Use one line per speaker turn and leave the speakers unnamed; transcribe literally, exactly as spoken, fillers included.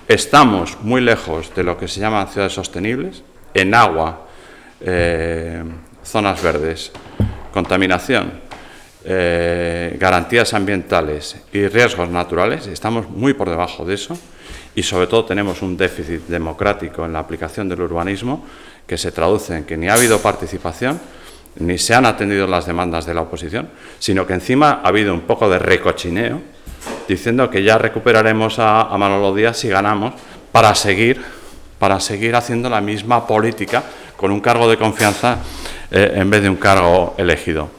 Estamos muy lejos de lo que se llaman ciudades sostenibles, en agua, eh, zonas verdes, contaminación, eh, garantías ambientales y riesgos naturales, estamos muy por debajo de eso y sobre todo tenemos un déficit democrático en la aplicación del urbanismo que se traduce en que ni ha habido participación, ni se han atendido las demandas de la oposición, sino que encima ha habido un poco de recochineo, diciendo que ya recuperaremos a, a Manolo Díaz si ganamos, para seguir, para seguir haciendo la misma política con un cargo de confianza eh, en vez de un cargo elegido.